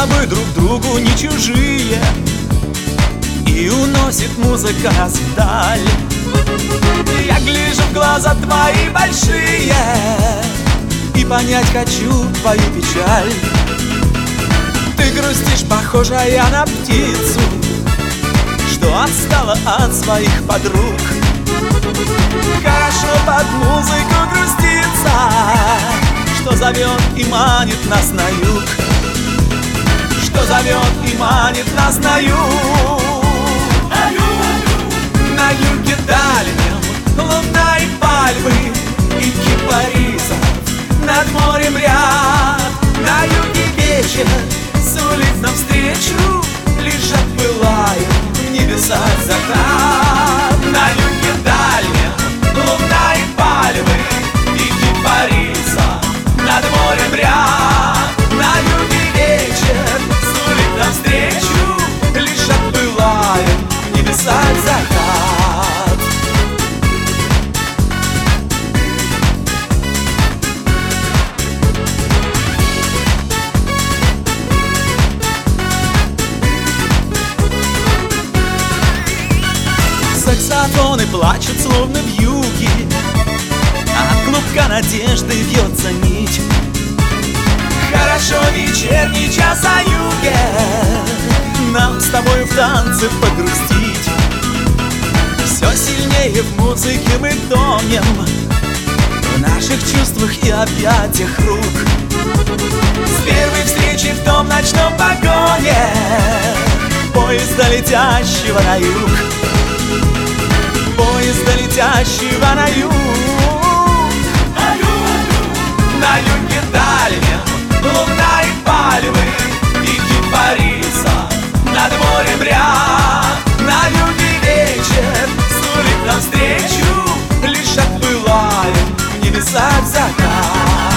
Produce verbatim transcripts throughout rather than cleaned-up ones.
тобой друг другу не чужие, и уносит музыка нас вдаль. Я гляжу в глаза твои большие и понять хочу твою печаль. Ты грустишь, похожая на птицу, что отстала от своих подруг. Хорошо под музыку груститься, что зовет и манит нас на юг, что зовет и манит нас на юг. На юге дальнем луна и пальмы, и кипарисов над морем ряд. На юге вечер сулит навстречу, лишь отбывает в небесах закат. На юге дальнем луна и пальмы, и кипарисов над морем ряд. На юге вечер сулит навстречу, лишь отбывает в небесах закат. Саксофоны плачут, словно в юге, от клубка надежды вьется нить. Хорошо вечерний час на юге, нам с тобой в танце погрустить. Все сильнее в музыке мы тонем, в наших чувствах и объятиях рук. С первой встречи в том ночном вагоне поезда, летящего на юг, поезда, летящего на юг. На юге дальнем луна и пальмы, и кипариса над морем ряд. На юге вечер сулит навстречу, лишь отбываем в небесах закат.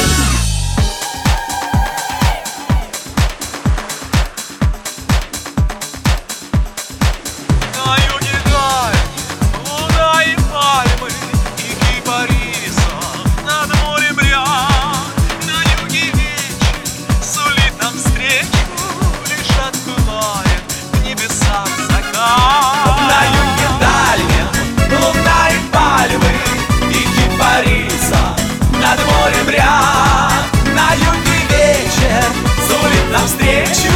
На юге дальнем луна и пальмы, и кипариса над морем ряд. На юге вечер сулит нам встречу, лишь отбываем в небесах закат. На юге дальнем луна и пальмы, и кипариса над морем ряд. На юге вечер сулит нам встречу,